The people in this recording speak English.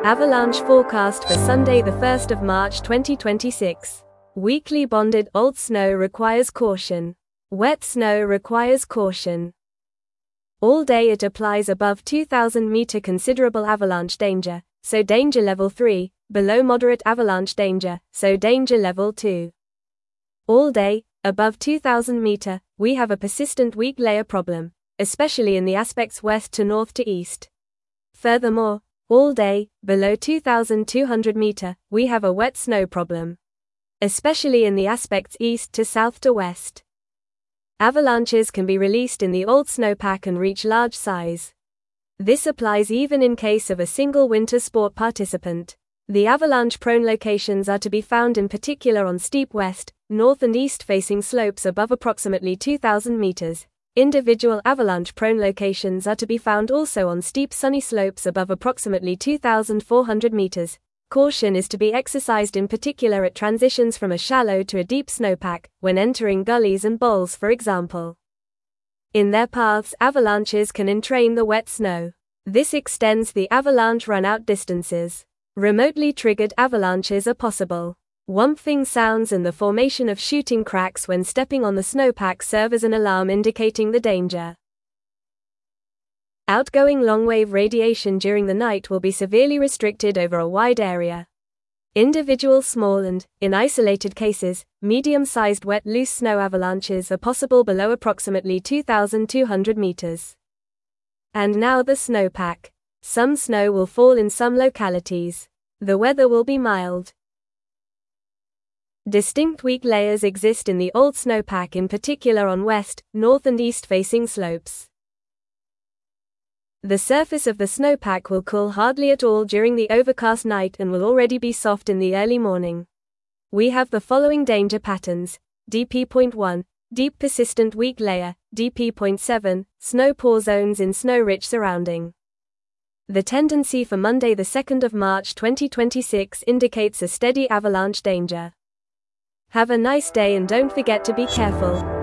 Avalanche forecast for Sunday the 1st of March 2026. Weakly bonded old snow requires caution. Wet snow requires caution. All day it applies above 2000 meter considerable avalanche danger, so danger level 3, below moderate avalanche danger, so danger level 2. All day, above 2000 meter, we have a persistent weak layer problem, especially in the aspects west to north to east. Furthermore, all day, below 2200 meter, we have a wet snow problem, especially in the aspects east to south to west. Avalanches can be released in the old snowpack and reach large size. This applies even in case of a single winter sport participant. The avalanche-prone locations are to be found in particular on steep west, north and east-facing slopes above approximately 2000 meters. Individual avalanche-prone locations are to be found also on steep sunny slopes above approximately 2,400 meters. Caution is to be exercised in particular at transitions from a shallow to a deep snowpack, when entering gullies and bowls for example. In their paths, avalanches can entrain the wet snow. This extends the avalanche run-out distances. Remotely triggered avalanches are possible. Whomping sounds and the formation of shooting cracks when stepping on the snowpack serve as an alarm indicating the danger. Outgoing long-wave radiation during the night will be severely restricted over a wide area. Individual small and, in isolated cases, medium-sized wet loose snow avalanches are possible below approximately 2,200 meters. And now the snowpack. Some snow will fall in some localities. The weather will be mild. Distinct weak layers exist in the old snowpack, in particular on west, north and east-facing slopes. The surface of the snowpack will cool hardly at all during the overcast night and will already be soft in the early morning. We have the following danger patterns: DP.1, deep persistent weak layer, DP.7, snow pore zones in snow-rich surrounding. The tendency for Monday the 2nd of March 2026 indicates a steady avalanche danger. Have a nice day and don't forget to be careful.